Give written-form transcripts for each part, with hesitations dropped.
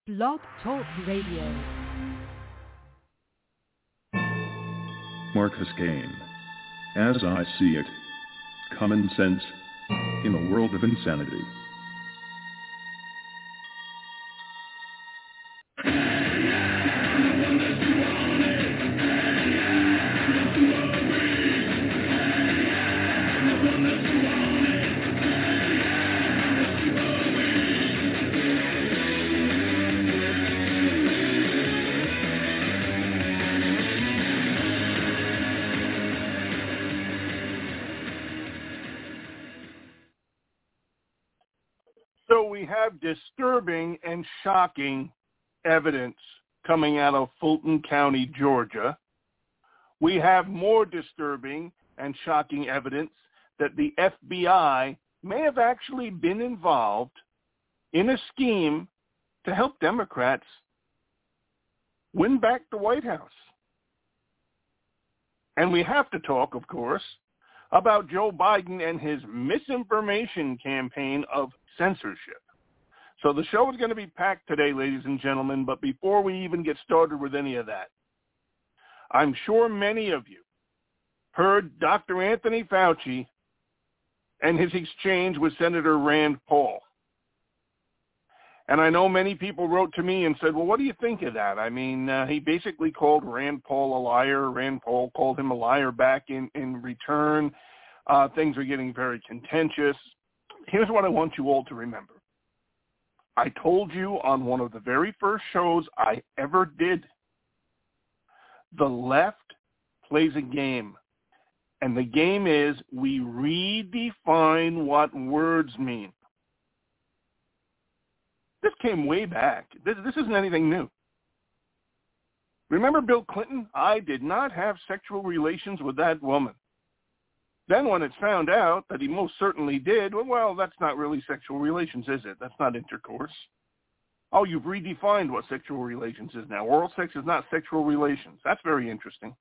Blog Talk Radio. Marcus Kane. As I see it. Common sense in a world of insanity. So we have disturbing and shocking evidence coming out of Fulton County, Georgia. We have more disturbing and shocking evidence that the FBI may have actually been involved in a scheme to help Democrats win back the White House. And we have to talk, of course, about Joe Biden and his misinformation campaign of censorship. So the show is going to be packed today, ladies and gentlemen, but before we even get started with any of that, I'm sure many of you heard Dr. Anthony Fauci and his exchange with Senator Rand Paul. And I know many people wrote to me and said, well, what do you think of that? I mean, he basically called Rand Paul a liar. Rand Paul called him a liar back in return. Things are getting very contentious. Here's what I want you all to remember. I told you on one of the very first shows I ever did, the left plays a game. And the game is we redefine what words mean. This came way back. This isn't anything new. Remember Bill Clinton? I did not have sexual relations with that woman. Then when it's found out that he most certainly did, well, that's not really sexual relations, is it? That's not intercourse. Oh, you've redefined what sexual relations is now. Oral sex is not sexual relations. That's very interesting.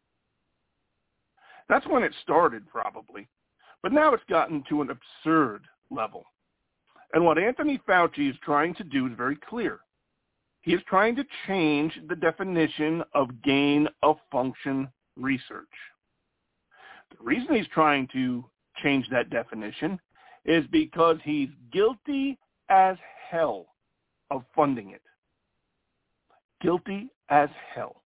That's when it started, probably. But now it's gotten to an absurd level. And what Anthony Fauci is trying to do is very clear. He is trying to change the definition of gain-of-function research. The reason he's trying to change that definition is because he's guilty as hell of funding it. Guilty as hell.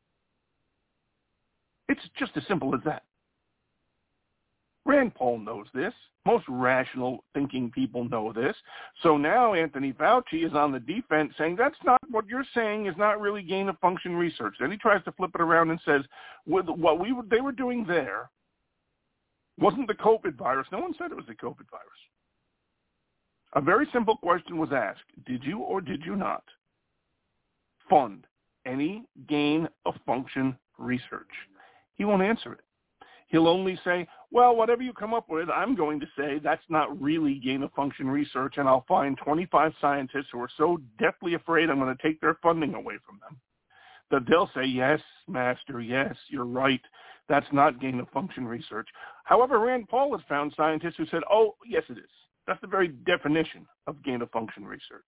It's just as simple as that. Rand Paul knows this. Most rational thinking people know this. So now Anthony Fauci is on the defense saying that's not what you're saying is not really gain-of-function research. Then he tries to flip it around and says with what they were doing there wasn't the COVID virus. No one said it was the COVID virus. A very simple question was asked. Did you or did you not fund any gain-of-function research? He won't answer it. He'll only say, well, whatever you come up with, I'm going to say that's not really gain-of-function research, and I'll find 25 scientists who are so deathly afraid I'm going to take their funding away from them that they'll say, yes, master, yes, you're right. That's not gain-of-function research. However, Rand Paul has found scientists who said, oh, yes, it is. That's the very definition of gain-of-function research.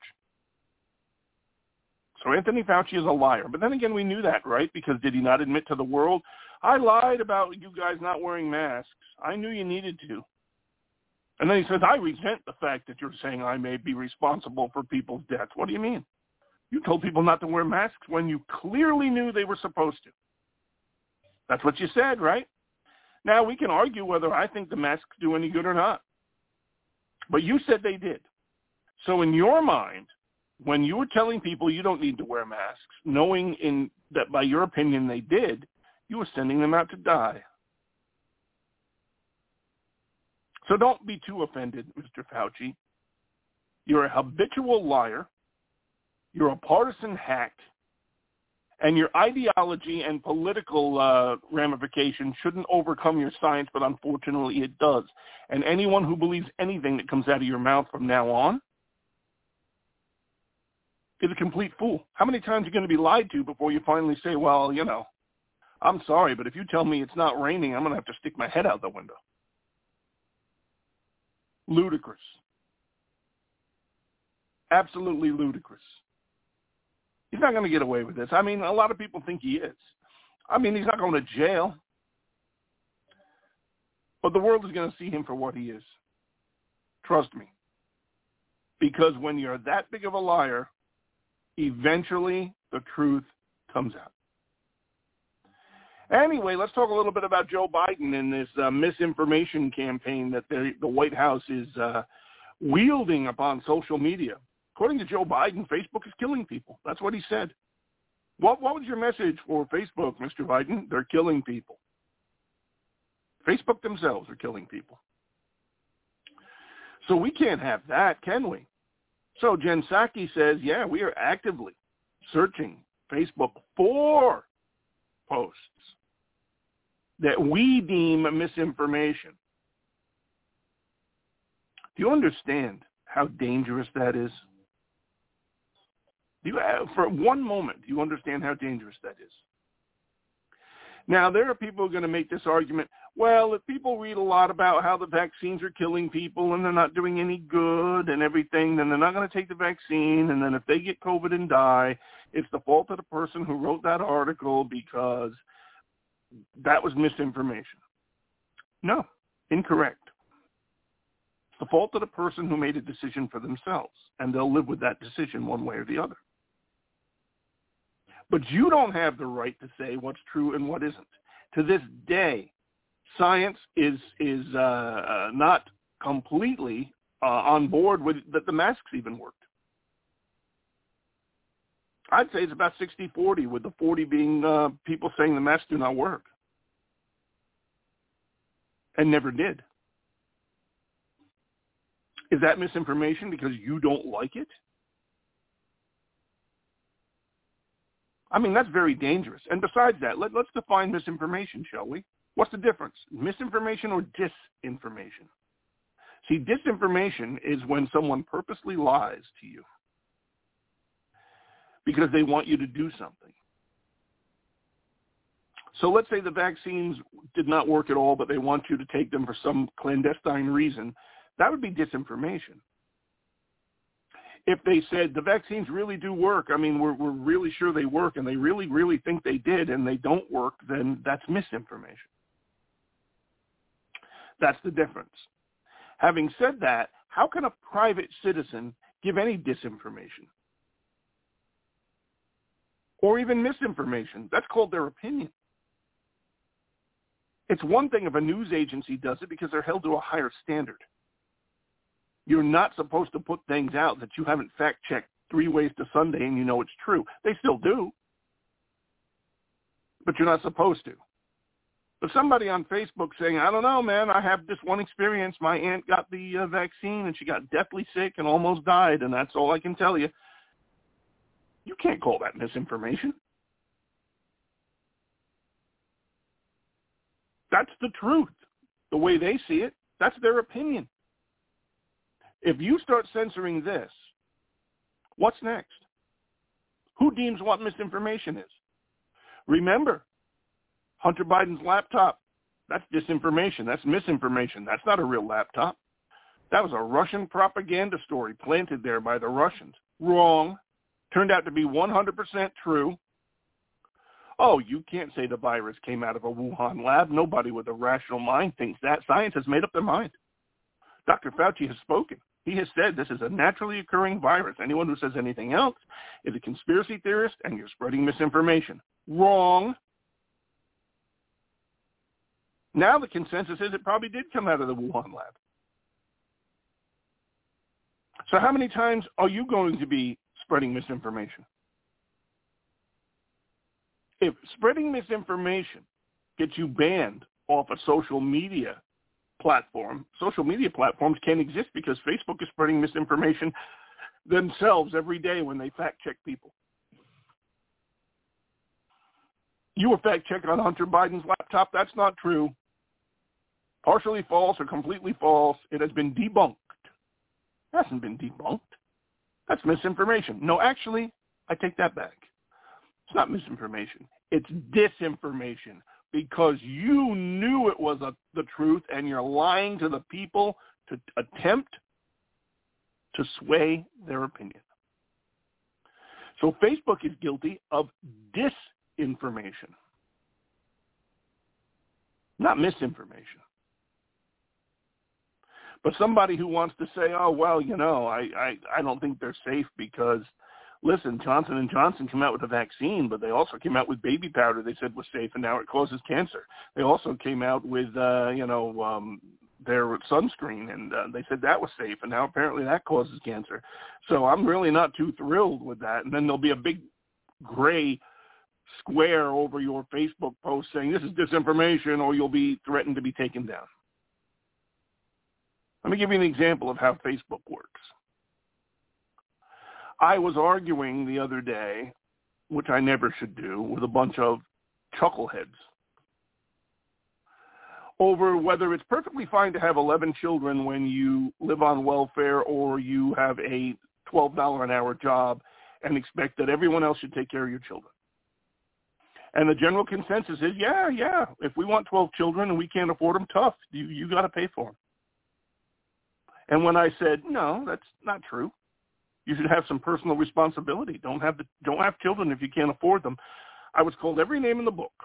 So Anthony Fauci is a liar. But then again, we knew that, right? Because did he not admit to the world, I lied about you guys not wearing masks. I knew you needed to. And then he says, I resent the fact that you're saying I may be responsible for people's deaths. What do you mean? You told people not to wear masks when you clearly knew they were supposed to. That's what you said, right? Now, we can argue whether I think the masks do any good or not. But you said they did. So in your mind, when you were telling people you don't need to wear masks, knowing that by your opinion they did, you were sending them out to die. So don't be too offended, Mr. Fauci. You're a habitual liar. You're a partisan hack. And your ideology and political ramifications shouldn't overcome your science, but unfortunately it does. And anyone who believes anything that comes out of your mouth from now on is a complete fool. How many times are you going to be lied to before you finally say, well, you know, I'm sorry, but if you tell me it's not raining, I'm going to have to stick my head out the window. Ludicrous. Absolutely ludicrous. He's not going to get away with this. I mean, a lot of people think he is. I mean, he's not going to jail. But the world is going to see him for what he is. Trust me. Because when you're that big of a liar, eventually the truth comes out. Anyway, let's talk a little bit about Joe Biden and this misinformation campaign that the White House is wielding upon social media. According to Joe Biden, Facebook is killing people. That's what he said. What was your message for Facebook, Mr. Biden? They're killing people. Facebook themselves are killing people. So we can't have that, can we? So Jen Psaki says, yeah, we are actively searching Facebook for posts that we deem misinformation. Do you understand how dangerous that is? For one moment, do you understand how dangerous that is? Now, there are people who are going to make this argument, well, if people read a lot about how the vaccines are killing people and they're not doing any good and everything, then they're not going to take the vaccine. And then if they get COVID and die, it's the fault of the person who wrote that article because that was misinformation. No, incorrect. It's the fault of the person who made a decision for themselves, and they'll live with that decision one way or the other. But you don't have the right to say what's true and what isn't. To this day, science is not completely on board with that the masks even worked. I'd say it's about 60-40, with the 40 being people saying the masks do not work and never did. Is that misinformation because you don't like it? I mean, that's very dangerous. And besides that, let's define misinformation, shall we? What's the difference? Misinformation or disinformation? See, disinformation is when someone purposely lies to you because they want you to do something. So let's say the vaccines did not work at all, but they want you to take them for some clandestine reason. That would be disinformation. If they said the vaccines really do work, I mean, we're really sure they work, and they really, really think they did, and they don't work, then that's misinformation. That's the difference. Having said that, how can a private citizen give any disinformation? Or even misinformation? That's called their opinion. It's one thing if a news agency does it because they're held to a higher standard. You're not supposed to put things out that you haven't fact-checked 3 ways to Sunday and you know it's true. They still do, but you're not supposed to. But somebody on Facebook saying, I don't know, man, I have this one experience. My aunt got the vaccine and she got deathly sick and almost died, and that's all I can tell you. You can't call that misinformation. That's the truth. The way they see it, that's their opinion. If you start censoring this, what's next? Who deems what misinformation is? Remember, Hunter Biden's laptop, that's disinformation. That's misinformation. That's not a real laptop. That was a Russian propaganda story planted there by the Russians. Wrong. Turned out to be 100% true. Oh, you can't say the virus came out of a Wuhan lab. Nobody with a rational mind thinks that. Science has made up their mind. Dr. Fauci has spoken. He has said this is a naturally occurring virus. Anyone who says anything else is a conspiracy theorist, and you're spreading misinformation. Wrong. Now the consensus is it probably did come out of the Wuhan lab. So how many times are you going to be spreading misinformation? If spreading misinformation gets you banned off a social media platform, social media platforms can't exist because Facebook is spreading misinformation themselves every day when they fact-check people. You were fact-checked on Hunter Biden's laptop. That's not true. Partially false or completely false. It has been debunked. It hasn't been debunked. That's misinformation. No, actually, I take that back. It's not misinformation. It's disinformation because you knew it was the truth and you're lying to the people to attempt to sway their opinion. So Facebook is guilty of disinformation, not misinformation. But somebody who wants to say, oh, well, I don't think they're safe because, listen, Johnson & Johnson came out with a vaccine, but they also came out with baby powder they said was safe, and now it causes cancer. They also came out with, their sunscreen, and they said that was safe, and now apparently that causes cancer. So I'm really not too thrilled with that. And then there'll be a big gray square over your Facebook post saying this is disinformation, or you'll be threatened to be taken down. Let me give you an example of how Facebook works. I was arguing the other day, which I never should do, with a bunch of chuckleheads over whether it's perfectly fine to have 11 children when you live on welfare or you have a $12 an hour job and expect that everyone else should take care of your children. And the general consensus is, yeah, if we want 12 children and we can't afford them, tough. You got to pay for them. And when I said, no, that's not true. You should have some personal responsibility. Don't have children if you can't afford them. I was called every name in the book.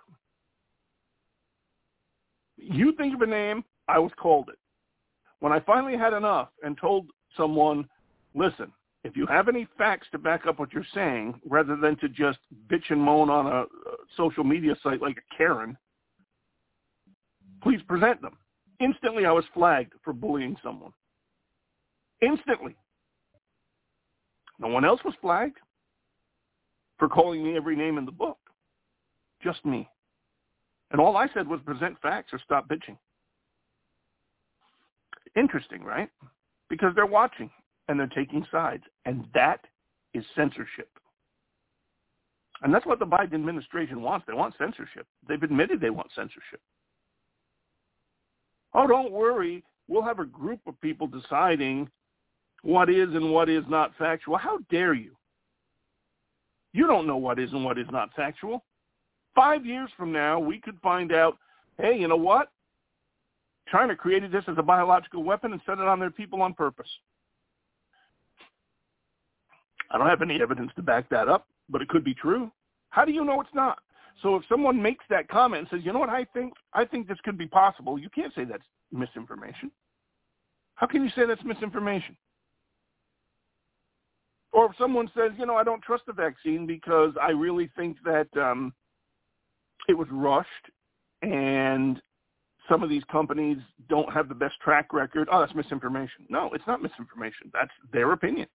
You think of a name, I was called it. When I finally had enough and told someone, listen, if you have any facts to back up what you're saying, rather than to just bitch and moan on a social media site like a Karen, please present them. Instantly, I was flagged for bullying someone. Instantly. No one else was flagged for calling me every name in the book. Just me. And all I said was present facts or stop bitching. Interesting, right? Because they're watching and they're taking sides. And that is censorship. And that's what the Biden administration wants. They want censorship. They've admitted they want censorship. Oh, don't worry. We'll have a group of people deciding what is and what is not factual. How dare you? You don't know what is and what is not factual. 5 years from now, we could find out, hey, you know what? China created this as a biological weapon and set it on their people on purpose. I don't have any evidence to back that up, but it could be true. How do you know it's not? So if someone makes that comment and says, you know what, I think this could be possible, you can't say that's misinformation. How can you say that's misinformation? Or if someone says, I don't trust the vaccine because I really think that it was rushed and some of these companies don't have the best track record. Oh, that's misinformation. No, it's not misinformation. That's their opinion.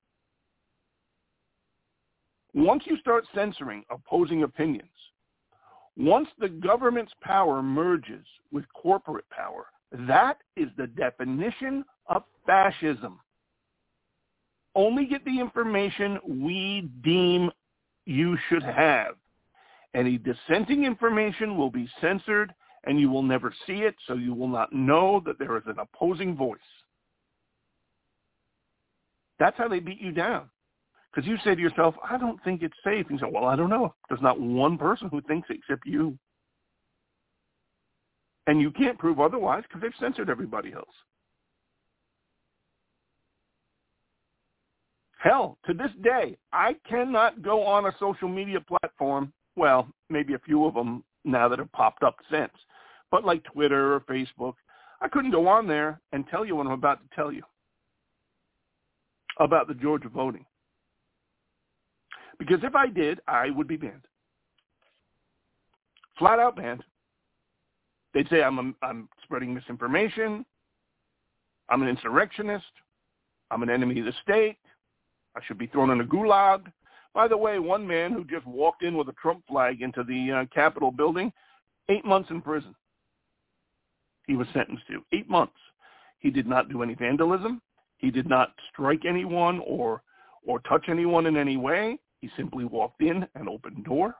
Once you start censoring opposing opinions, once the government's power merges with corporate power, that is the definition of fascism. Only get the information we deem you should have. Any dissenting information will be censored, and you will never see it, so you will not know that there is an opposing voice. That's how they beat you down. Because you say to yourself, I don't think it's safe. And you say, well, I don't know. There's not one person who thinks it except you. And you can't prove otherwise because they've censored everybody else. Hell, to this day, I cannot go on a social media platform, well, maybe a few of them now that have popped up since, but like Twitter or Facebook, I couldn't go on there and tell you what I'm about to tell you about the Georgia voting. Because if I did, I would be banned. Flat out banned. They'd say I'm spreading misinformation, I'm an insurrectionist, I'm an enemy of the state, I should be thrown in a gulag. By the way, one man who just walked in with a Trump flag into the Capitol building, 8 months in prison. He was sentenced to 8 months. He did not do any vandalism. He did not strike anyone or touch anyone in any way. He simply walked in an open door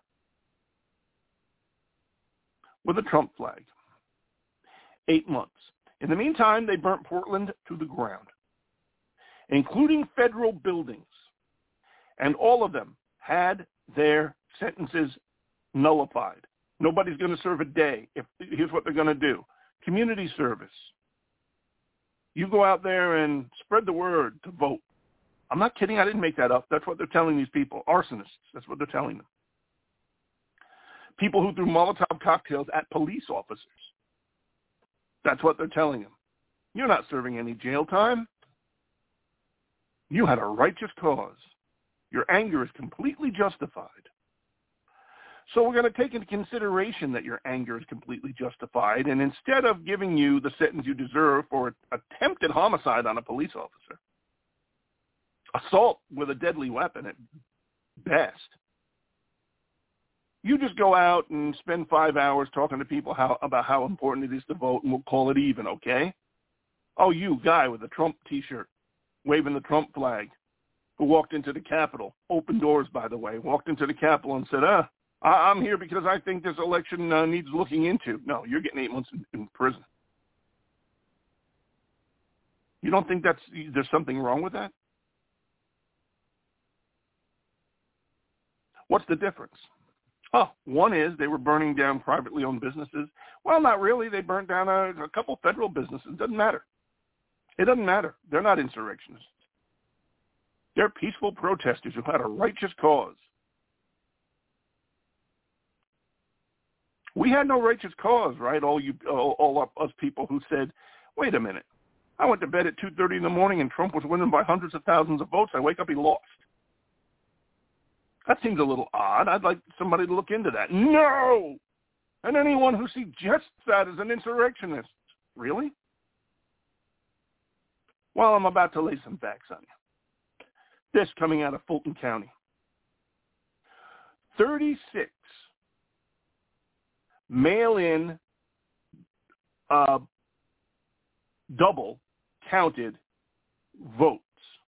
with a Trump flag. 8 months. In the meantime, they burnt Portland to the ground, including federal buildings. And all of them had their sentences nullified. Nobody's going to serve a day. Here's what they're going to do. Community service. You go out there and spread the word to vote. I'm not kidding. I didn't make that up. That's what they're telling these people. Arsonists. That's what they're telling them. People who threw Molotov cocktails at police officers. That's what they're telling them. You're not serving any jail time. You had a righteous cause. Your anger is completely justified. So we're going to take into consideration that your anger is completely justified, and instead of giving you the sentence you deserve for attempted homicide on a police officer, assault with a deadly weapon at best, you just go out and spend 5 hours talking to people about how important it is to vote, and we'll call it even, okay? Oh, you guy with the Trump T-shirt, waving the Trump flag, who walked into the Capitol, open doors, by the way, walked into the Capitol and said, I'm here because I think this election needs looking into. No, you're getting 8 months in prison. You don't think there's something wrong with that? What's the difference? Oh, one is they were burning down privately owned businesses. Well, not really. They burned down a couple federal businesses. It doesn't matter. It doesn't matter. They're not insurrectionists. They're peaceful protesters who had a righteous cause. We had no righteous cause, right? All us people who said, wait a minute, I went to bed at 2:30 in the morning and Trump was winning by hundreds of thousands of votes. I wake up, he lost. That seems a little odd. I'd like somebody to look into that. No! And anyone who suggests that is an insurrectionist. Really? Well, I'm about to lay some facts on you. This coming out of Fulton County. 36 mail-in double counted votes.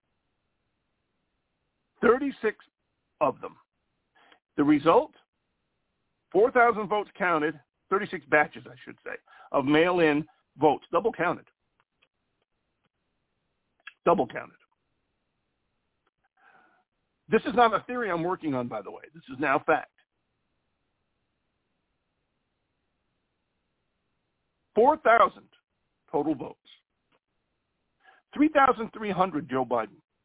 36 of them. The result, 4,000 votes counted, 36 batches, I should say, of mail-in votes, double counted. Double counted. This is not a theory I'm working on, by the way. This is now fact. 4,000 total votes. 3,300 Joe Biden.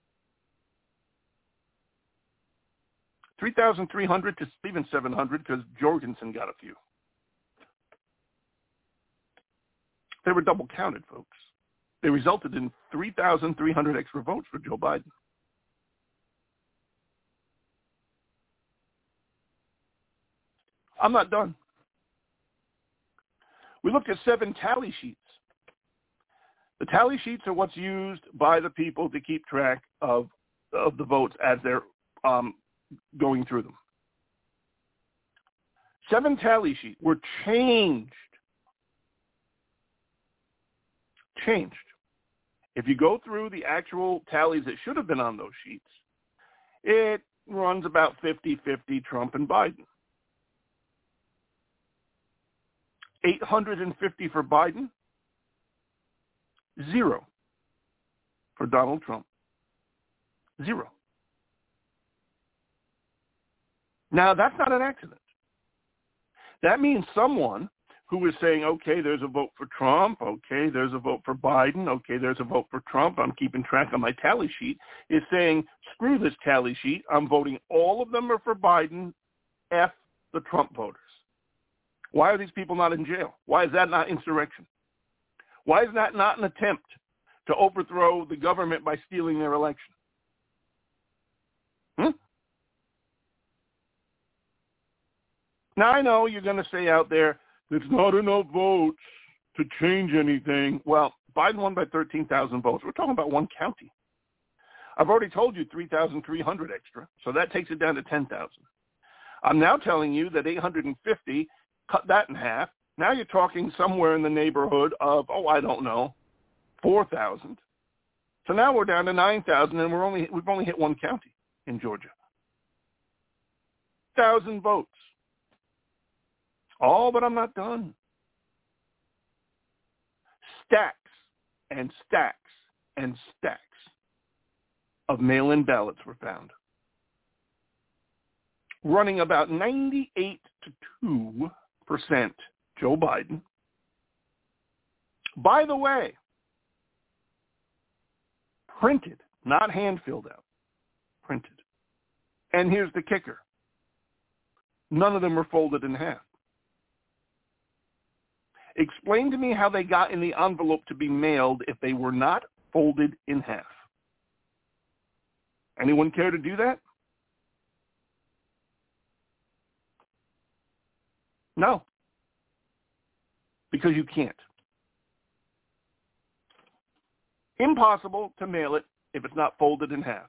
3,300 to even 700 because Jorgensen got a few. They were double counted, folks. They resulted in 3,300 extra votes for Joe Biden. I'm not done. We looked at 7 tally sheets. The tally sheets are what's used by the people to keep track of the votes as they're going through them. 7 tally sheets were changed. If you go through the actual tallies that should have been on those sheets, it runs about 50-50 Trump and Biden. 850 for Biden, 0 for Donald Trump. 0. Now, that's not an accident. That means someone who is saying, okay, there's a vote for Trump, okay, there's a vote for Biden, okay, there's a vote for Trump, I'm keeping track on my tally sheet, is saying, screw this tally sheet, I'm voting all of them are for Biden, F the Trump voters. Why are these people not in jail? Why is that not insurrection? Why is that not an attempt to overthrow the government by stealing their election? Now, I know you're going to say out there, there's not enough votes to change anything. Well, Biden won by 13,000 votes. We're talking about one county. I've already told you 3,300 extra, so that takes it down to 10,000. I'm now telling you that 850, cut that in half. Now you're talking somewhere in the neighborhood of, 4,000. So now we're down to 9,000, and we've only hit one county in Georgia. 1,000 votes. Oh, but I'm not done. Stacks and stacks and stacks of mail-in ballots were found, running about 98 to 2% Joe Biden. By the way, printed, not hand-filled out, printed. And here's the kicker. None of them were folded in half. Explain to me how they got in the envelope to be mailed if they were not folded in half. Anyone care to do that? No. Because you can't. Impossible to mail it if it's not folded in half.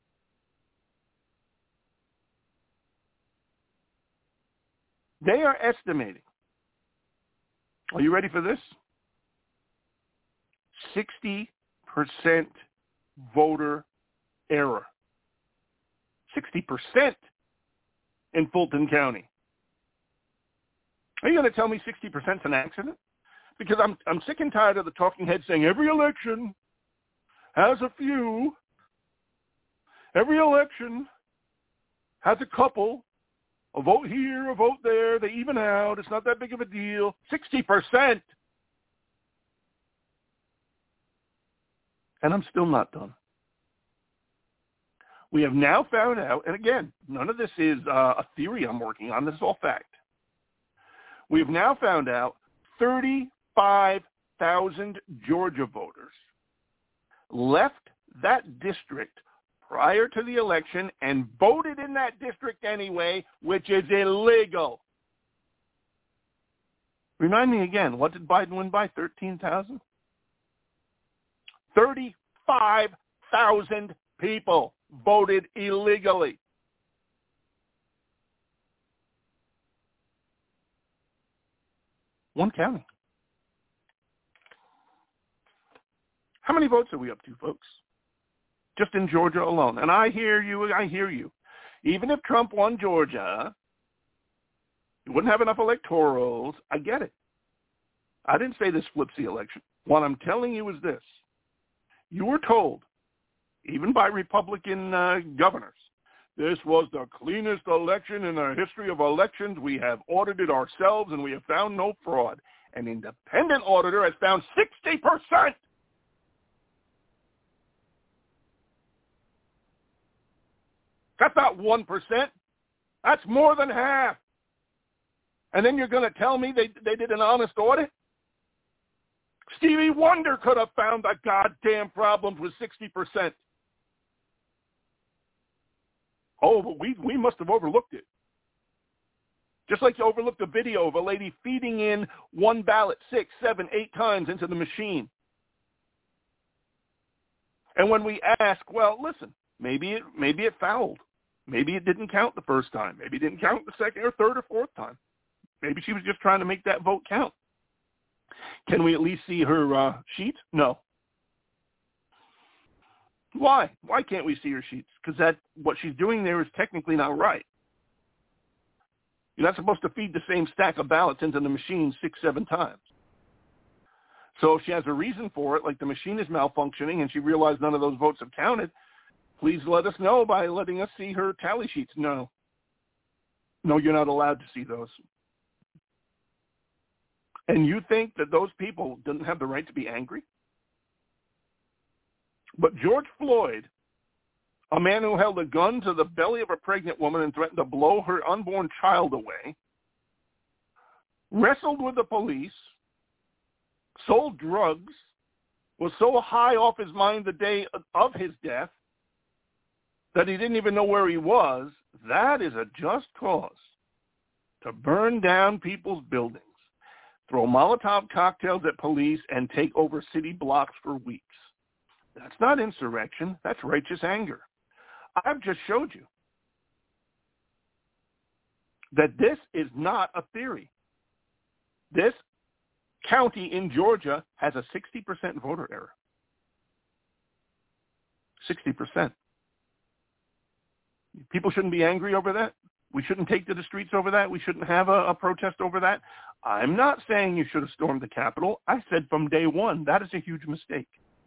They are estimating. Are you ready for this? 60% voter error. 60% in Fulton County. Are you going to tell me 60% is an accident? Because I'm sick and tired of the talking heads saying every election has a few. Every election has a couple. A vote here, a vote there. They even out. It's not that big of a deal. 60%. And I'm still not done. We have now found out, and again, none of this is a theory I'm working on. This is all fact. We have now found out 35,000 Georgia voters left that district prior to the election and voted in that district anyway, which is illegal. Remind me again, what did Biden win by? 13,000? 35,000 people voted illegally. One county. How many votes are we up to, folks? Just in Georgia alone. And I hear you. Even if Trump won Georgia, he wouldn't have enough electorals. I get it. I didn't say this flips the election. What I'm telling you is this. You were told, even by Republican governors, this was the cleanest election in the history of elections. We have audited ourselves and we have found no fraud. An independent auditor has found 60%. That's not 1%. That's more than half. And then you're going to tell me they did an honest audit? Stevie Wonder could have found the goddamn problems with 60%. Oh, but we must have overlooked it. Just like you overlooked a video of a lady feeding in one ballot 6, 7, 8 times into the machine. And when we ask, well, listen, maybe it fouled. Maybe it didn't count the first time. Maybe it didn't count the second or third or fourth time. Maybe she was just trying to make that vote count. Can we at least see her sheet? No. Why? Why can't we see her sheets? Because what she's doing there is technically not right. You're not supposed to feed the same stack of ballots into the machine 6, 7 times. So if she has a reason for it, like the machine is malfunctioning and she realized none of those votes have counted, please let us know by letting us see her tally sheets. No. No, you're not allowed to see those. And you think that those people didn't have the right to be angry? But George Floyd, a man who held a gun to the belly of a pregnant woman and threatened to blow her unborn child away, wrestled with the police, sold drugs, was so high off his mind the day of his death that he didn't even know where he was. That is a just cause to burn down people's buildings, throw Molotov cocktails at police, and take over city blocks for weeks. That's not insurrection. That's righteous anger. I've just showed you that this is not a theory. This county in Georgia has a 60% voter error. 60%. People shouldn't be angry over that. We shouldn't take to the streets over that. We shouldn't have a protest over that. I'm not saying you should have stormed the Capitol. I said from day one, that is a huge mistake.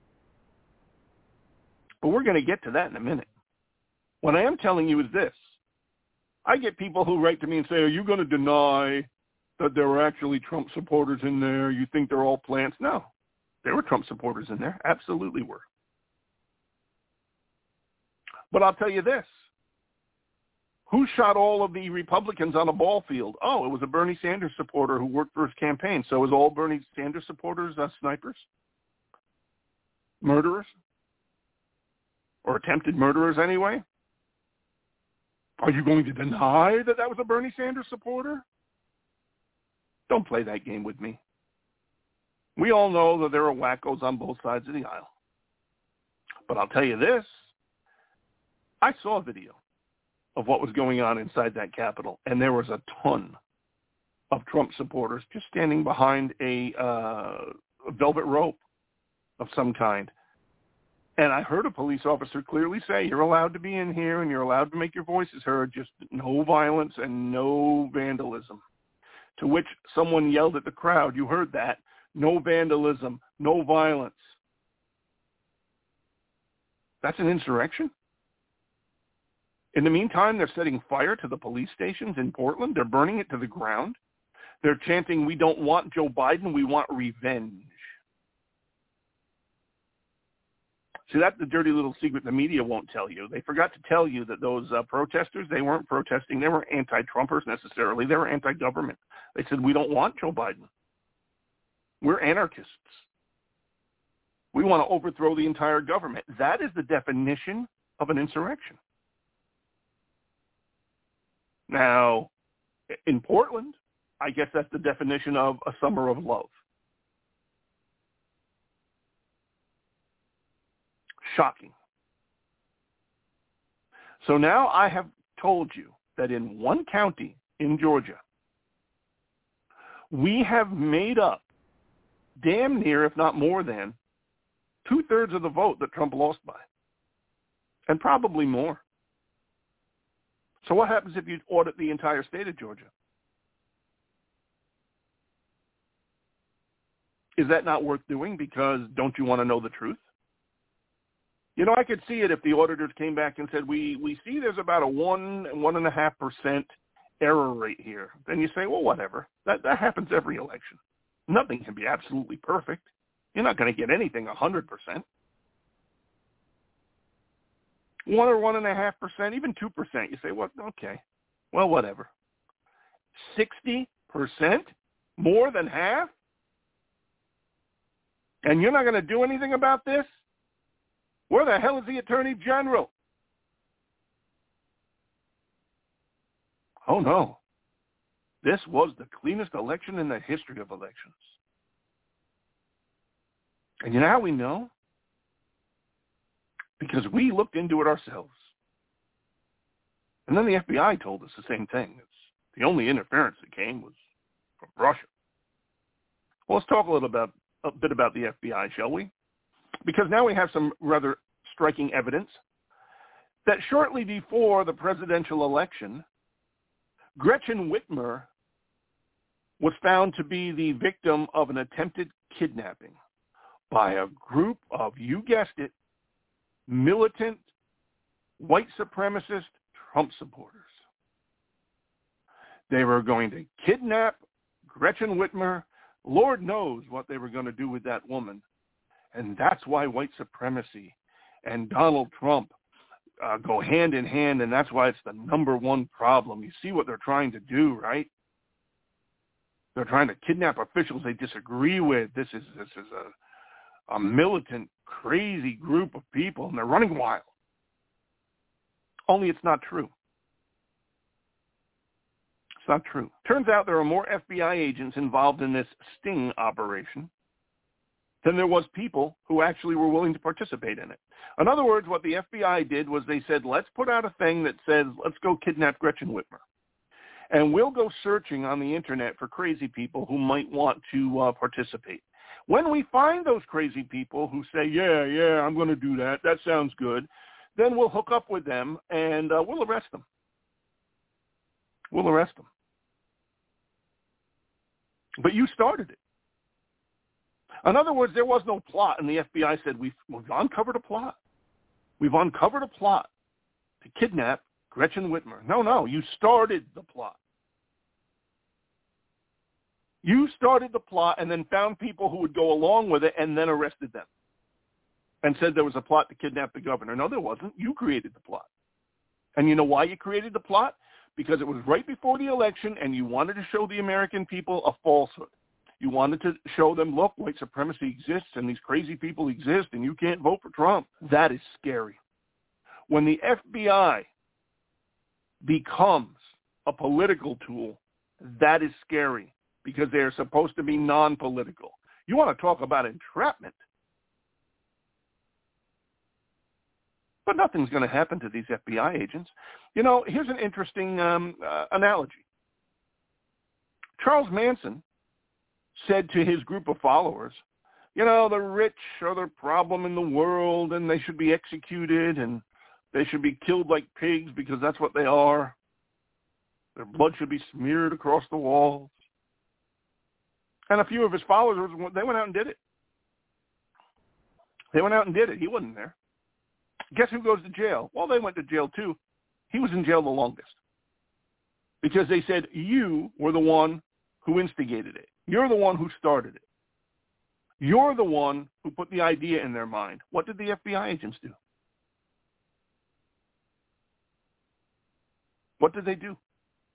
But we're going to get to that in a minute. What I am telling you is this. I get people who write to me and say, are you going to deny that there were actually Trump supporters in there? You think they're all plants? No. There were Trump supporters in there. Absolutely were. But I'll tell you this. Who shot all of the Republicans on a ball field? Oh, it was a Bernie Sanders supporter who worked for his campaign. So is all Bernie Sanders supporters snipers? Murderers? Or attempted murderers anyway? Are you going to deny that that was a Bernie Sanders supporter? Don't play that game with me. We all know that there are wackos on both sides of the aisle. But I'll tell you this. I saw a video of what was going on inside that Capitol, and there was a ton of Trump supporters just standing behind a velvet rope of some kind. And I heard a police officer clearly say, you're allowed to be in here and you're allowed to make your voices heard, just no violence and no vandalism. To which someone yelled at the crowd, you heard that, no vandalism, no violence. That's an insurrection? In the meantime, they're setting fire to the police stations in Portland. They're burning it to the ground. They're chanting, we don't want Joe Biden, we want revenge. See, that's the dirty little secret the media won't tell you. They forgot to tell you that those protesters, they weren't protesting. They weren't anti-Trumpers necessarily. They were anti-government. They said, we don't want Joe Biden. We're anarchists. We want to overthrow the entire government. That is the definition of an insurrection. Now, in Portland, I guess that's the definition of a summer of love. Shocking. So now I have told you that in one county in Georgia, we have made up damn near, if not more than, 2/3 of the vote that Trump lost by, and probably more. So what happens if you audit the entire state of Georgia? Is that not worth doing because don't you want to know the truth? You know, I could see it if the auditors came back and said, we see there's about a 1.5% error rate here. Then you say, well, whatever. That happens every election. Nothing can be absolutely perfect. You're not going to get anything 100%. 1 or 1.5%, even 2%. You say, well, okay. Well, whatever. 60%? More than half? And you're not going to do anything about this? Where the hell is the Attorney General? Oh, no. This was the cleanest election in the history of elections. And you know how we know? Because we looked into it ourselves. And then the FBI told us the same thing. The only interference that came was from Russia. Well, let's talk a bit about the FBI, shall we? Because now we have some rather striking evidence that shortly before the presidential election, Gretchen Whitmer was found to be the victim of an attempted kidnapping by a group of, you guessed it, militant, white supremacist Trump supporters. They were going to kidnap Gretchen Whitmer. Lord knows what they were going to do with that woman. And that's why white supremacy and Donald Trump go hand in hand, and that's why it's the number one problem. You see what they're trying to do, right? They're trying to kidnap officials they disagree with. This is a militant, crazy group of people, and they're running wild. Only it's not true. It's not true. Turns out there are more FBI agents involved in this sting operation than there was people who actually were willing to participate in it. In other words, what the FBI did was they said, let's put out a thing that says, let's go kidnap Gretchen Whitmer. And we'll go searching on the internet for crazy people who might want to participate. When we find those crazy people who say, yeah, I'm going to do that, that sounds good, then we'll hook up with them and we'll arrest them. We'll arrest them. But you started it. In other words, there was no plot, and the FBI said, we've uncovered a plot. We've uncovered a plot to kidnap Gretchen Whitmer. No, you started the plot. You started the plot and then found people who would go along with it and then arrested them. and said there was a plot to kidnap the governor. No, there wasn't. You created the plot. And you know why you created the plot? Because it was right before the election, and you wanted to show the American people a falsehood. You wanted to show them, look, white supremacy exists, and these crazy people exist, and you can't vote for Trump. That is scary. When the FBI becomes a political tool, that is scary, because they are supposed to be non-political. You want to talk about entrapment. But nothing's going to happen to these FBI agents. You know, here's an interesting analogy. Charles Manson said to his group of followers, you know, the rich are the problem in the world, and they should be executed, and they should be killed like pigs because that's what they are. Their blood should be smeared across the walls. And a few of his followers, they went out and did it. They went out and did it. He wasn't there. Guess who goes to jail? Well, they went to jail too. He was in jail the longest. Because they said, you were the one who instigated it. You're the one who started it. You're the one who put the idea in their mind. What did the FBI agents do? What did they do?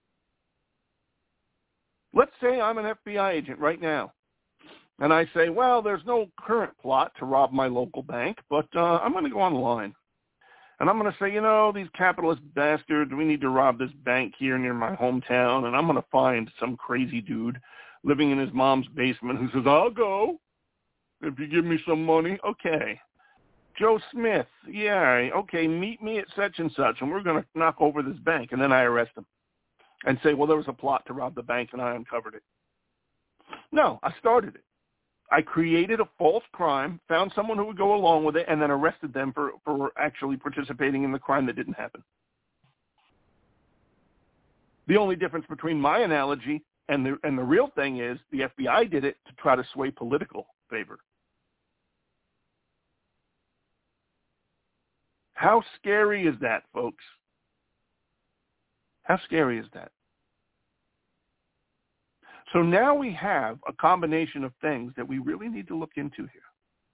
Let's say I'm an FBI agent right now, and I say, well, there's no current plot to rob my local bank, but I'm going to go online. And I'm going to say, you know, these capitalist bastards, we need to rob this bank here near my hometown, and I'm going to find some crazy dude living in his mom's basement who says, I'll go if you give me some money. Okay. Joe Smith, yeah, okay, meet me at such and such, and we're going to knock over this bank. And then I arrest him and say, well, there was a plot to rob the bank, and I uncovered it. No, I started it. I created a false crime, found someone who would go along with it, and then arrested them for actually participating in the crime that didn't happen. The only difference between my analogy and the real thing is the FBI did it to try to sway political favor. How scary is that, folks? How scary is that? So now we have a combination of things that we really need to look into here.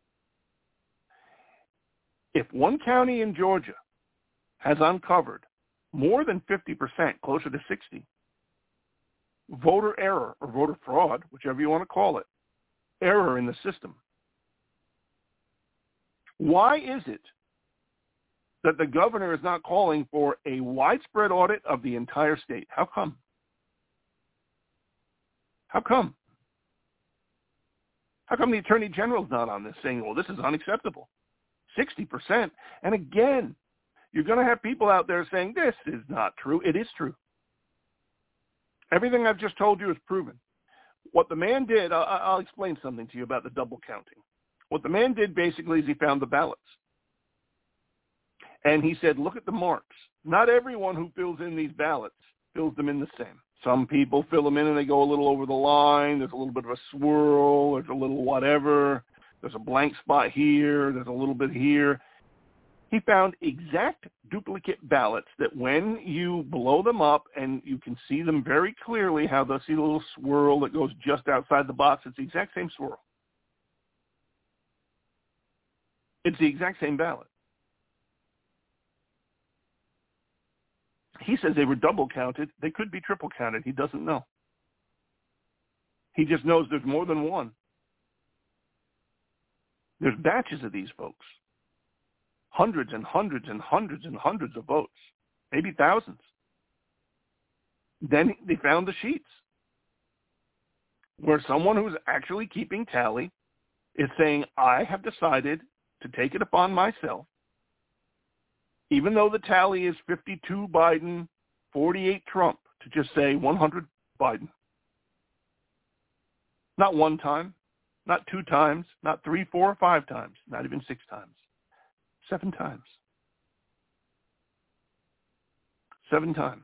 If one county in Georgia has uncovered more than 50%, closer to 60%, voter error or voter fraud, whichever you want to call it, error in the system, why is it that the governor is not calling for a widespread audit of the entire state? How come? How come? How come the Attorney General's not on this saying, well, this is unacceptable? 60%. And again, you're going to have people out there saying, this is not true. It is true. Everything I've just told you is proven. What the man did, I'll explain something to you about the double counting. What the man did basically is he found the ballots. And he said, look at the marks. Not everyone who fills in these ballots fills them in the same. Some people fill them in and they go a little over the line. There's a little bit of a swirl. There's a little whatever. There's a blank spot here. There's a little bit here. He found exact duplicate ballots that when you blow them up and you can see them very clearly, how they'll see the little swirl that goes just outside the box. It's the exact same swirl. It's the exact same ballot. He says they were double counted. They could be triple counted. He doesn't know. He just knows there's more than one. There's batches of these folks. Hundreds and hundreds and hundreds and hundreds of votes. Maybe thousands. Then they found the sheets where someone who's actually keeping tally is saying, I have decided to take it upon myself, even though the tally is 52 Biden, 48 Trump, to just say 100 Biden. Not one time, not two times, not 3, 4, or 5 times, not even 6 times. 7 times. 7 times.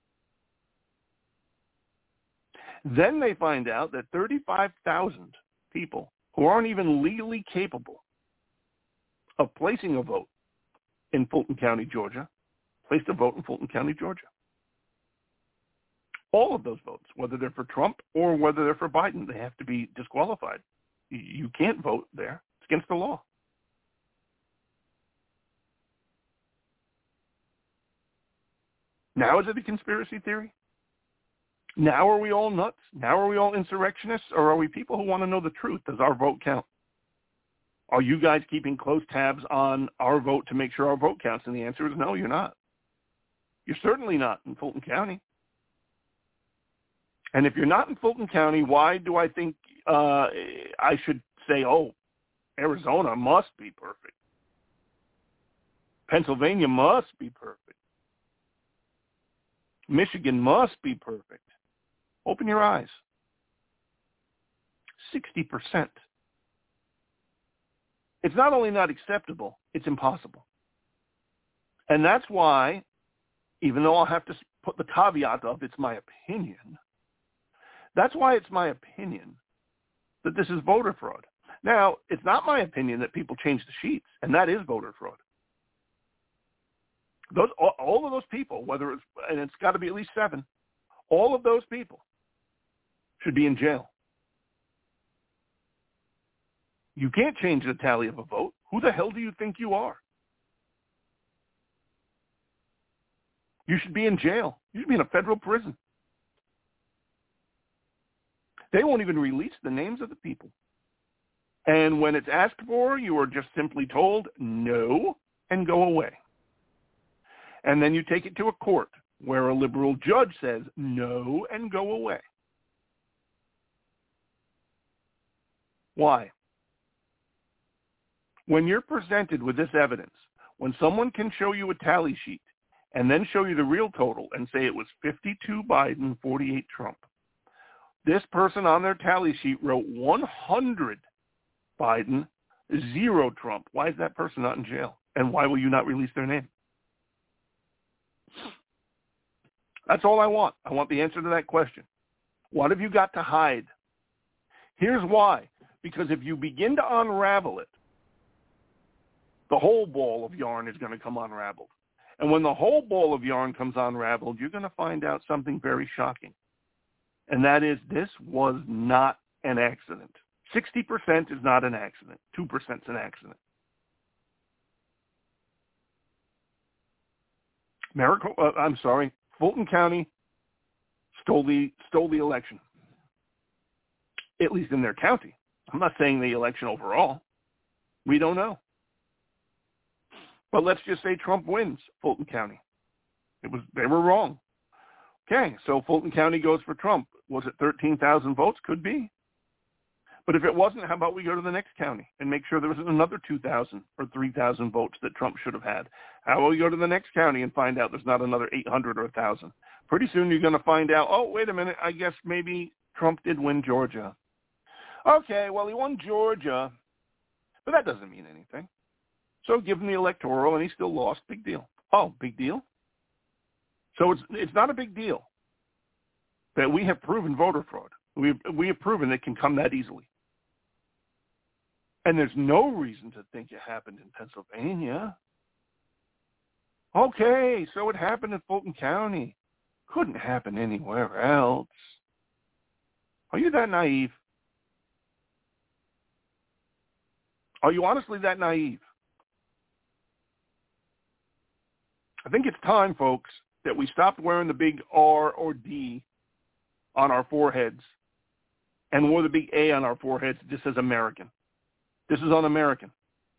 Then they find out that 35,000 people who aren't even legally capable of placing a vote in Fulton County, Georgia, placed a vote in Fulton County, Georgia. All of those votes, whether they're for Trump or whether they're for Biden, they have to be disqualified. You can't vote there. It's against the law. Now is it a conspiracy theory? Now are we all nuts? Now are we all insurrectionists? Or are we people who want to know the truth? Does our vote count? Are you guys keeping close tabs on our vote to make sure our vote counts? And the answer is no, you're not. You're certainly not in Fulton County. And if you're not in Fulton County, why do I think I should say, oh, Arizona must be perfect. Pennsylvania must be perfect. Michigan must be perfect. Open your eyes. 60%. It's not only not acceptable, it's impossible. And that's why, even though I'll have to put the caveat of it's my opinion, that's why it's my opinion that this is voter fraud. Now, it's not my opinion that people change the sheets, and that is voter fraud. All of those people, whether it's, and it's got to be at least 7, all of those people should be in jail. You can't change the tally of a vote. Who the hell do you think you are? You should be in jail. You should be in a federal prison. They won't even release the names of the people. And when it's asked for, you are just simply told no and go away. And then you take it to a court where a liberal judge says no and go away. Why? When you're presented with this evidence, when someone can show you a tally sheet and then show you the real total and say it was 52 Biden, 48 Trump, this person on their tally sheet wrote 100 Biden, 0 Trump. Why is that person not in jail? And why will you not release their name? That's all I want. I want the answer to that question. What have you got to hide? Here's why. Because if you begin to unravel it, the whole ball of yarn is going to come unraveled. And when the whole ball of yarn comes unraveled, you're going to find out something very shocking. And that is, this was not an accident. 60% is not an accident. 2% is an accident. Fulton County stole the election, at least in their county. I'm not saying the election overall. We don't know. But let's just say Trump wins Fulton County. They were wrong. Okay, so Fulton County goes for Trump. Was it 13,000 votes? Could be. But if it wasn't, how about we go to the next county and make sure there was another 2,000 or 3,000 votes that Trump should have had? How about we go to the next county and find out there's not another 800 or 1,000? Pretty soon you're going to find out, oh, wait a minute, I guess maybe Trump did win Georgia. Okay, well, he won Georgia, but that doesn't mean anything. So give him the electoral, and he still lost. Big deal. Oh, big deal? So it's not a big deal that we have proven voter fraud. We have proven it can come that easily. And there's no reason to think it happened in Pennsylvania. Okay, so it happened in Fulton County. Couldn't happen anywhere else. Are you that naive? Are you honestly that naive? I think it's time, folks, that we stopped wearing the big R or D on our foreheads and wore the big A on our foreheads just as American. This is un-American.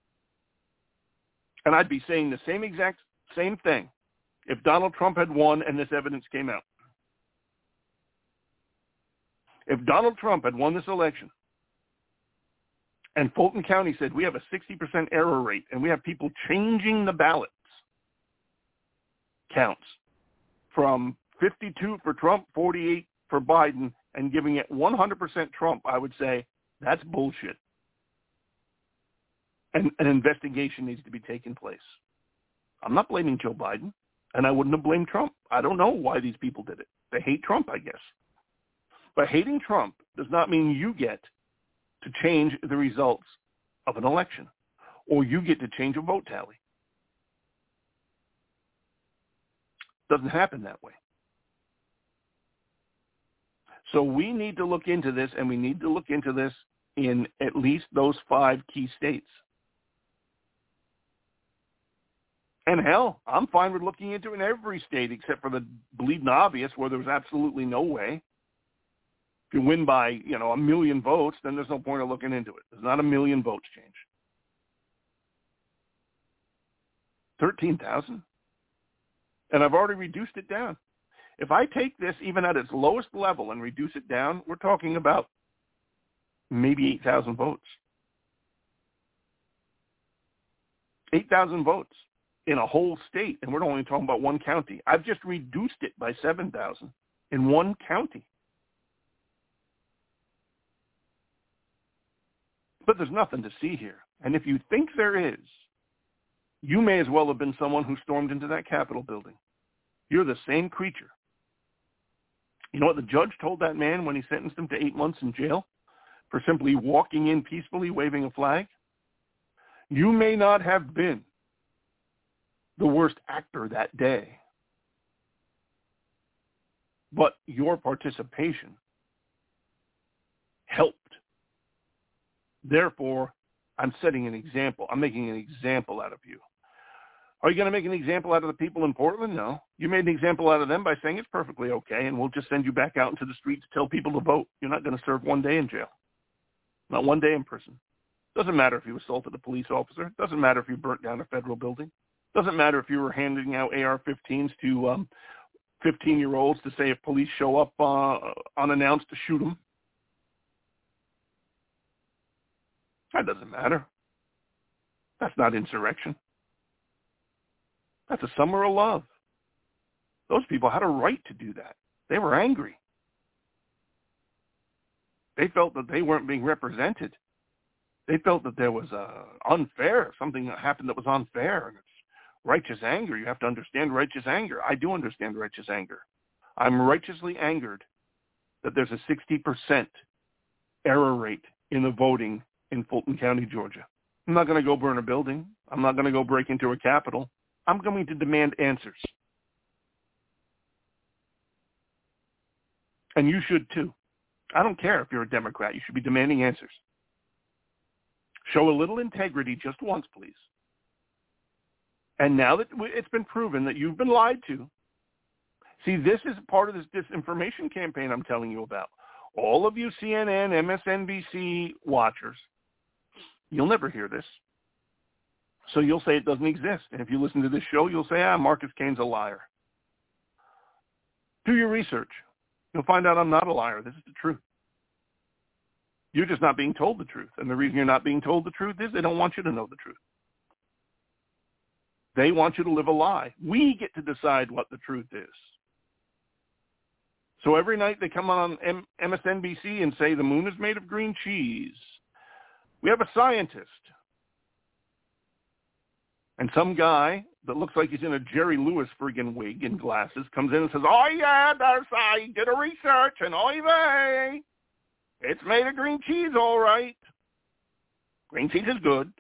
And I'd be saying the same thing if Donald Trump had won and this evidence came out. If Donald Trump had won this election and Fulton County said we have a 60% error rate and we have people changing the ballots counts from 52 for Trump, 48 for Biden, and giving it 100% Trump, I would say that's bullshit. And an investigation needs to be taking place. I'm not blaming Joe Biden, and I wouldn't have blamed Trump. I don't know why these people did it. They hate Trump, I guess. But hating Trump does not mean you get to change the results of an election, or you get to change a vote tally. Doesn't happen that way. So we need to look into this, and we need to look into this in at least those 5 key states. And hell, I'm fine with looking into it in every state except for the bleeding obvious where there was absolutely no way. If you win by, 1 million votes, then there's no point of looking into it. There's not 1 million votes change. 13,000? And I've already reduced it down. If I take this even at its lowest level and reduce it down, we're talking about maybe 8,000 votes. 8,000 votes in a whole state, and we're only talking about one county. I've just reduced it by 7,000 in one county. But there's nothing to see here. And if you think there is, you may as well have been someone who stormed into that Capitol building. You're the same creature. You know what the judge told that man when he sentenced him to 8 months in jail for simply walking in peacefully waving a flag? You may not have been the worst actor that day, but your participation helped. Therefore, I'm setting an example. I'm making an example out of you. Are you going to make an example out of the people in Portland? No. You made an example out of them by saying it's perfectly okay, and we'll just send you back out into the streets to tell people to vote. You're not going to serve 1 day in jail. Not 1 day in prison. Doesn't matter if you assaulted a police officer. Doesn't matter if you burnt down a federal building. Doesn't matter if you were handing out AR-15s to 15-year-olds to say if police show up unannounced to shoot them. That doesn't matter. That's not insurrection. That's a summer of love. Those people had a right to do that. They were angry. They felt that they weren't being represented. They felt that there was something that happened that was unfair, and it's righteous anger. You have to understand righteous anger. I do understand righteous anger. I'm righteously angered that there's a 60% error rate in the voting in Fulton County, Georgia. I'm not going to go burn a building. I'm not going to go break into a Capitol. I'm going to demand answers. And you should too. I don't care if you're a Democrat. You should be demanding answers. Show a little integrity just once, please. And now that it's been proven that you've been lied to, see, this is part of this disinformation campaign I'm telling you about. All of you CNN, MSNBC watchers, you'll never hear this. So you'll say it doesn't exist. And if you listen to this show, you'll say, Marcus Kane's a liar. Do your research. You'll find out I'm not a liar. This is the truth. You're just not being told the truth. And the reason you're not being told the truth is they don't want you to know the truth. They want you to live a lie. We get to decide what the truth is. So every night they come on MSNBC and say the moon is made of green cheese. We have a scientist. And some guy that looks like he's in a Jerry Lewis friggin' wig and glasses comes in and says, oh, yeah, I did a research, and oy vey, it's made of green cheese, all right. Green cheese is good.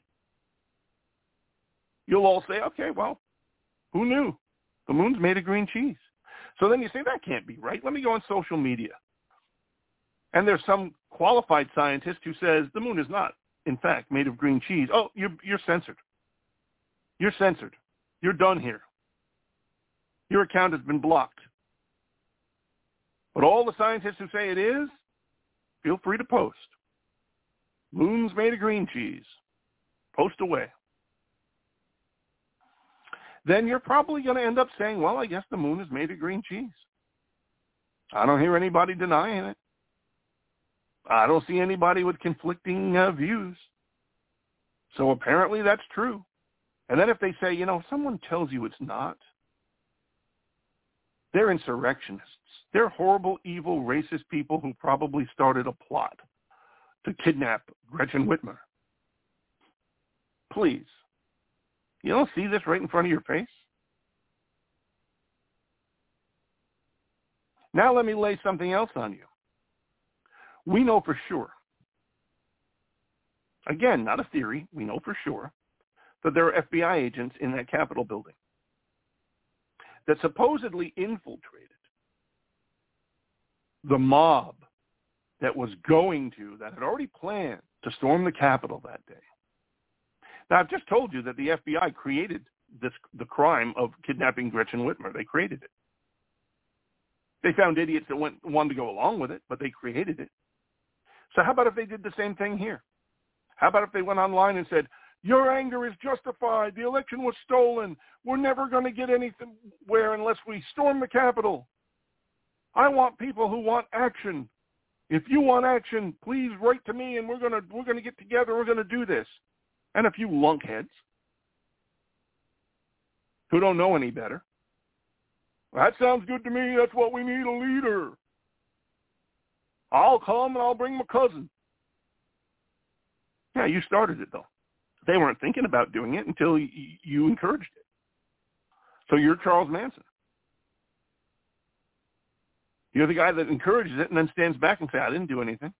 You'll all say, okay, well, who knew? The moon's made of green cheese. So then you say, that can't be right. Let me go on social media. And there's some qualified scientist who says the moon is not, in fact, made of green cheese. Oh, you're censored. You're censored. You're done here. Your account has been blocked. But all the scientists who say it is, feel free to post. Moon's made of green cheese. Post away. Then you're probably going to end up saying, well, I guess the moon is made of green cheese. I don't hear anybody denying it. I don't see anybody with conflicting views. So apparently that's true. And then if they say, if someone tells you it's not, they're insurrectionists. They're horrible, evil, racist people who probably started a plot to kidnap Gretchen Whitmer. Please. You don't see this right in front of your face? Now let me lay something else on you. We know for sure, again, not a theory, we know for sure, that there are FBI agents in that Capitol building that supposedly infiltrated the mob that had already planned to storm the Capitol that day. Now, I've just told you that the FBI created the crime of kidnapping Gretchen Whitmer. They created it. They found idiots that wanted to go along with it, but they created it. So how about if they did the same thing here? How about if they went online and said, your anger is justified. The election was stolen. We're never going to get anywhere unless we storm the Capitol. I want people who want action. If you want action, please write to me, and we're going to get together. We're going to do this. And a few lunkheads who don't know any better. Well, that sounds good to me. That's what we need, a leader. I'll come and I'll bring my cousin. Yeah, you started it, though. They weren't thinking about doing it until you encouraged it. So you're Charles Manson. You're the guy that encourages it and then stands back and says, I didn't do anything.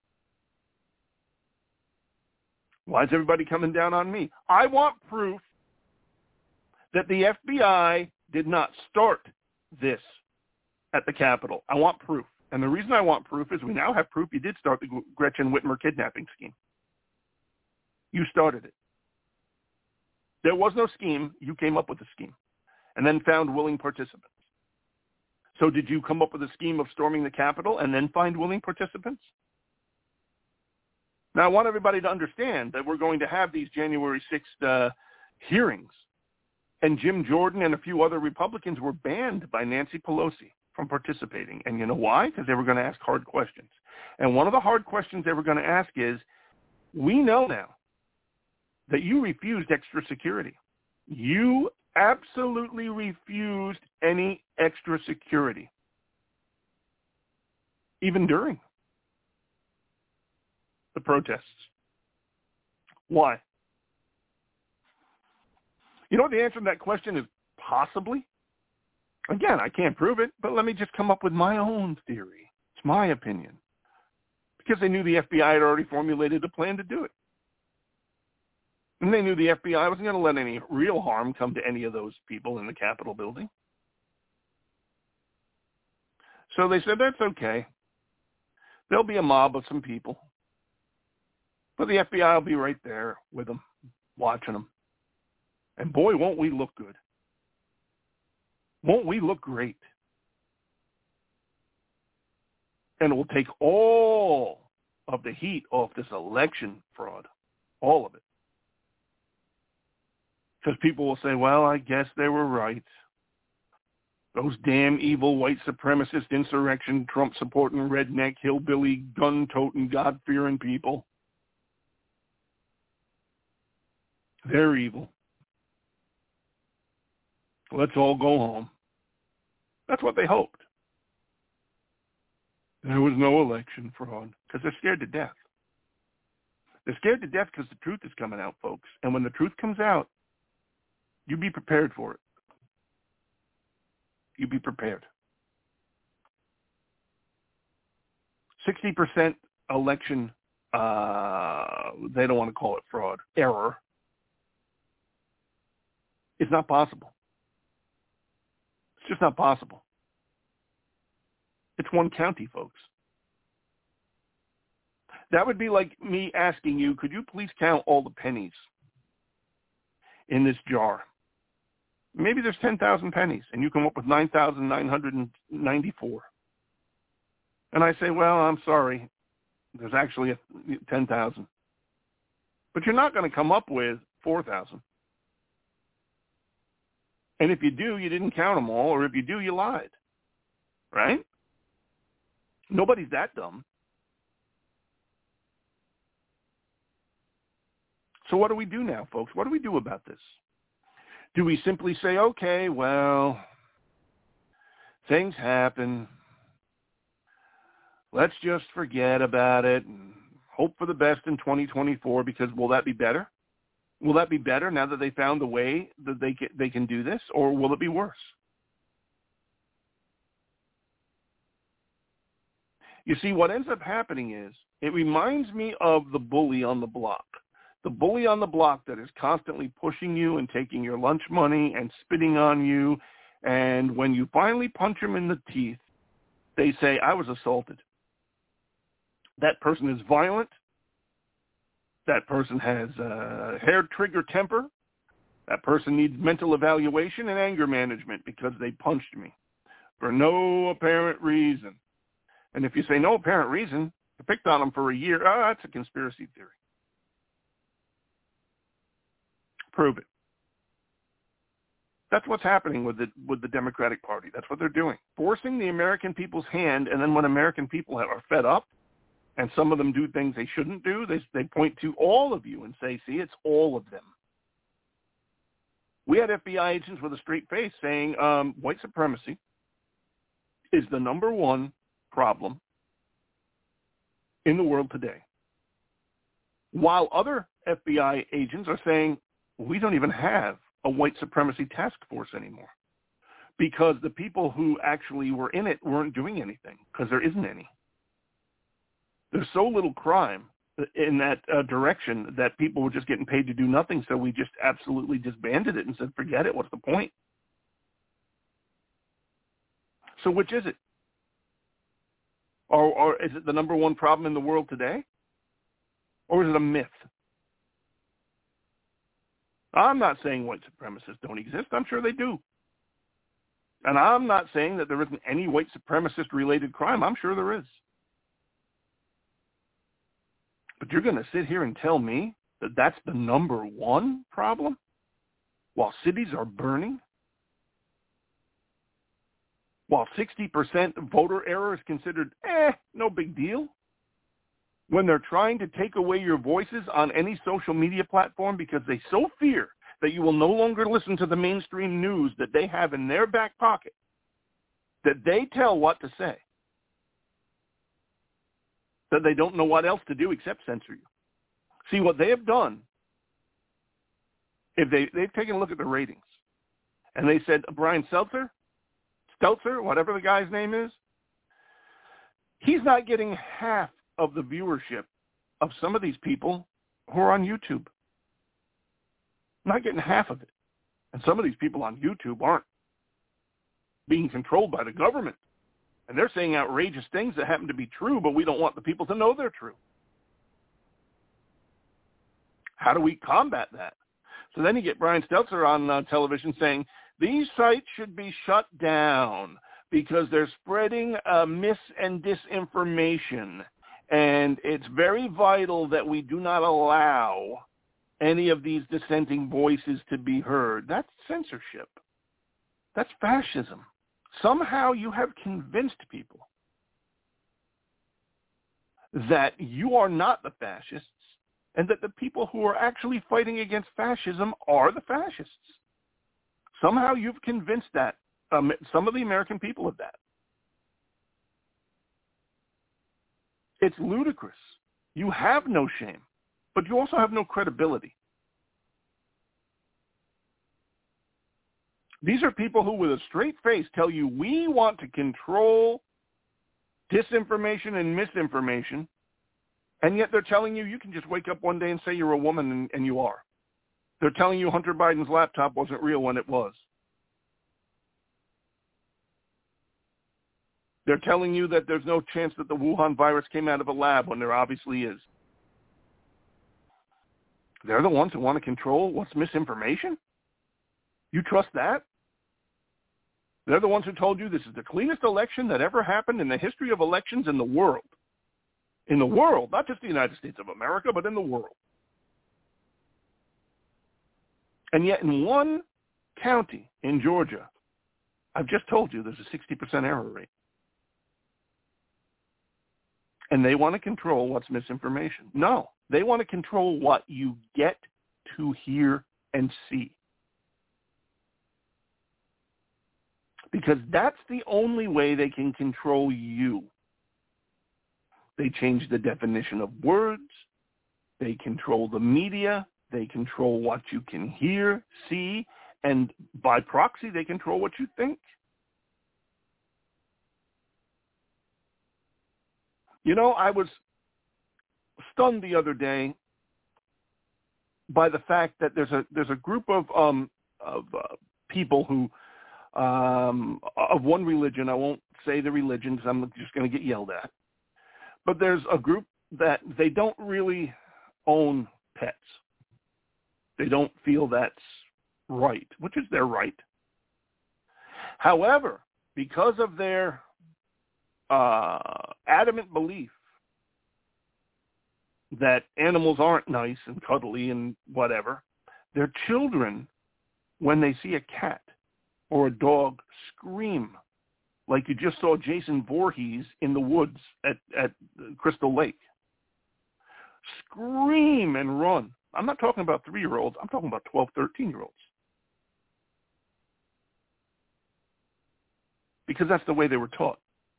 Why is everybody coming down on me? I want proof that the FBI did not start this at the Capitol. I want proof. And the reason I want proof is we now have proof you did start the Gretchen Whitmer kidnapping scheme. You started it. There was no scheme. You came up with the scheme and then found willing participants. So did you come up with a scheme of storming the Capitol and then find willing participants? Now, I want everybody to understand that we're going to have these January 6th hearings. And Jim Jordan and a few other Republicans were banned by Nancy Pelosi from participating. And you know why? Because they were going to ask hard questions. And one of the hard questions they were going to ask is, we know now that you refused extra security. You absolutely refused any extra security, even during the protests. Why? You know what the answer to that question is? Possibly. Again, I can't prove it, but let me just come up with my own theory. It's my opinion. Because they knew the FBI had already formulated a plan to do it. And they knew the FBI wasn't going to let any real harm come to any of those people in the Capitol building. So they said, that's okay. There'll be a mob of some people. But the FBI will be right there with them, watching them. And boy, won't we look good. Won't we look great? And it will take all of the heat off this election fraud. All of it. Because people will say, well, I guess they were right. Those damn evil white supremacist insurrection, Trump-supporting, redneck, hillbilly, gun-toting, God-fearing people. They're evil. Let's all go home. That's what they hoped. There was no election fraud because they're scared to death. They're scared to death because the truth is coming out, folks. And when the truth comes out, you be prepared for it. You be prepared. 60% election, they don't want to call it fraud, error. It's not possible. It's just not possible. It's one county, folks. That would be like me asking you, could you please count all the pennies in this jar? Maybe there's 10,000 pennies, and you come up with 9,994. And I say, well, I'm sorry, there's actually 10,000. But you're not going to come up with 4,000. And if you do, you didn't count them all, or if you do, you lied. Right? Nobody's that dumb. So what do we do now, folks? What do we do about this? Do we simply say, okay, well, things happen. Let's just forget about it and hope for the best in 2024, because will that be better? Will that be better now that they found a way that they can do this, or will it be worse? You see, what ends up happening is it reminds me of the bully on the block. The bully on the block that is constantly pushing you and taking your lunch money and spitting on you. And when you finally punch him in the teeth, they say, I was assaulted. That person is violent. That person has hair-trigger temper. That person needs mental evaluation and anger management because they punched me for no apparent reason. And if you say no apparent reason, I picked on them for a year, that's a conspiracy theory. Prove it. That's what's happening with the Democratic Party. That's what they're doing. Forcing the American people's hand, and then when American people are fed up, and some of them do things they shouldn't do, they point to all of you and say, see, it's all of them. We had FBI agents with a straight face saying white supremacy is the number one problem in the world today. While other FBI agents are saying, we don't even have a white supremacy task force anymore because the people who actually were in it weren't doing anything because there isn't any. There's so little crime in that direction that people were just getting paid to do nothing, so we just absolutely disbanded it and said, forget it, what's the point? So which is it? Or is it the number one problem in the world today? Or is it a myth? I'm not saying white supremacists don't exist. I'm sure they do. And I'm not saying that there isn't any white supremacist-related crime. I'm sure there is. But you're going to sit here and tell me that that's the number one problem while cities are burning? While 60% voter error is considered, no big deal? When they're trying to take away your voices on any social media platform because they so fear that you will no longer listen to the mainstream news that they have in their back pocket, that they tell what to say, that they don't know what else to do except censor you. See, what they have done, if they've taken a look at the ratings, and they said, Brian Stelter, whatever the guy's name is, he's not getting half of the viewership of some of these people who are on YouTube. Not getting half of it. And some of these people on YouTube aren't being controlled by the government. And they're saying outrageous things that happen to be true, but we don't want the people to know they're true. How do we combat that? So then you get Brian Stelter on television saying, these sites should be shut down because they're spreading mis- and disinformation. And it's very vital that we do not allow any of these dissenting voices to be heard. That's censorship. That's fascism. Somehow you have convinced people that you are not the fascists and that the people who are actually fighting against fascism are the fascists. Somehow you've convinced that some of the American people of that. It's ludicrous. You have no shame, but you also have no credibility. These are people who, with a straight face, tell you we want to control disinformation and misinformation, and yet they're telling you can just wake up one day and say you're a woman, and you are. They're telling you Hunter Biden's laptop wasn't real when it was. They're telling you that there's no chance that the Wuhan virus came out of a lab when there obviously is. They're the ones who want to control what's misinformation? You trust that? They're the ones who told you this is the cleanest election that ever happened in the history of elections in the world. In the world, not just the United States of America, but in the world. And yet in one county in Georgia, I've just told you there's a 60% error rate. And they want to control what's misinformation. No, they want to control what you get to hear and see. Because that's the only way they can control you. They change the definition of words. They control the media. They control what you can hear, see, and by proxy, they control what you think. You know, I was stunned the other day by the fact that there's a group of people who of one religion. I won't say the religion because I'm just going to get yelled at. But there's a group that they don't really own pets. They don't feel that's right, which is their right. However, because of their adamant belief that animals aren't nice and cuddly and whatever, their children, when they see a cat or a dog, scream like you just saw Jason Voorhees in the woods at Crystal Lake. Scream and run. I'm not talking about 3-year-olds. I'm talking about 12, 13-year-olds. Because that's the way they were taught.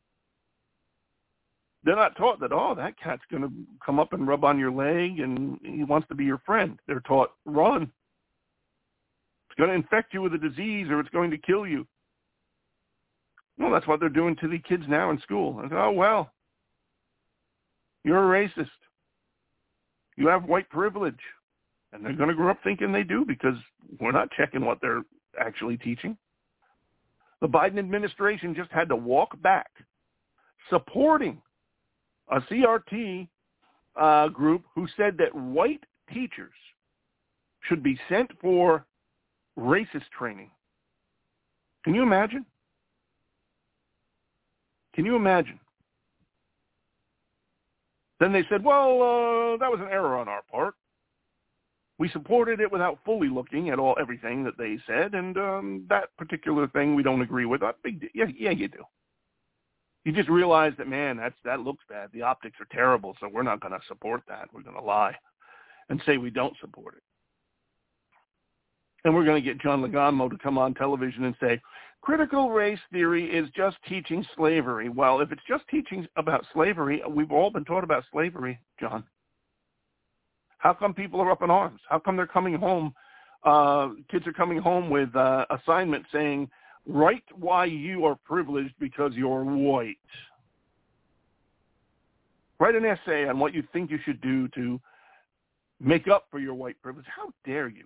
They're not taught that, oh, that cat's going to come up and rub on your leg and he wants to be your friend. They're taught, run. It's going to infect you with a disease or it's going to kill you. Well, that's what they're doing to the kids now in school. I say, oh, well, you're a racist. You have white privilege. And they're going to grow up thinking they do because we're not checking what they're actually teaching. The Biden administration just had to walk back supporting a CRT group who said that white teachers should be sent for racist training. Can you imagine? Can you imagine? Then they said, well, that was an error on our part. We supported it without fully looking at everything that they said, and that particular thing we don't agree with. Yeah, you do. You just realize that, man, that looks bad. The optics are terrible, so we're not going to support that. We're going to lie and say we don't support it. And we're going to get John Leguizamo to come on television and say, critical race theory is just teaching slavery. Well, if it's just teaching about slavery, we've all been taught about slavery, John. How come people are up in arms? How come they're coming home? Kids are coming home with assignments saying, write why you are privileged because you're white. Write an essay on what you think you should do to make up for your white privilege. How dare you?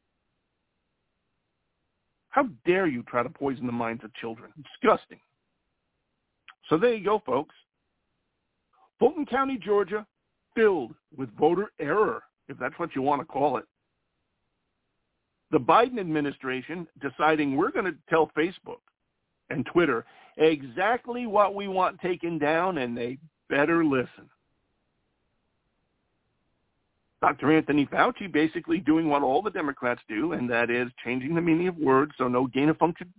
How dare you try to poison the minds of children? Disgusting. So there you go, folks. Fulton County, Georgia, filled with voter error, if that's what you want to call it. The Biden administration deciding we're going to tell Facebook and Twitter exactly what we want taken down, and they better listen. Dr. Anthony Fauci basically doing what all the Democrats do, and that is changing the meaning of words so no gain of function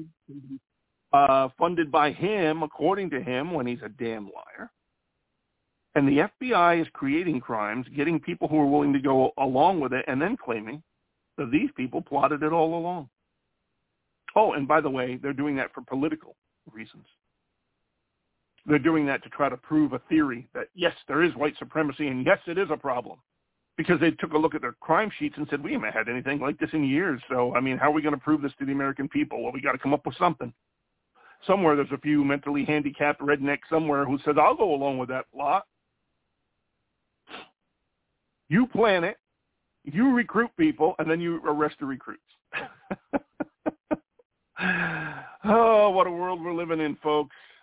funded by him, according to him, when he's a damn liar. And the FBI is creating crimes, getting people who are willing to go along with it, and then claiming that these people plotted it all along. Oh, and by the way, they're doing that for political reasons. They're doing that to try to prove a theory that, yes, there is white supremacy, and yes, it is a problem. Because they took a look at their crime sheets and said, we haven't had anything like this in years. So, I mean, how are we going to prove this to the American people? Well, we got to come up with something. Somewhere there's a few mentally handicapped rednecks somewhere who says, I'll go along with that plot. You plan it, you recruit people, and then you arrest the recruits. Oh, what a world we're living in, folks.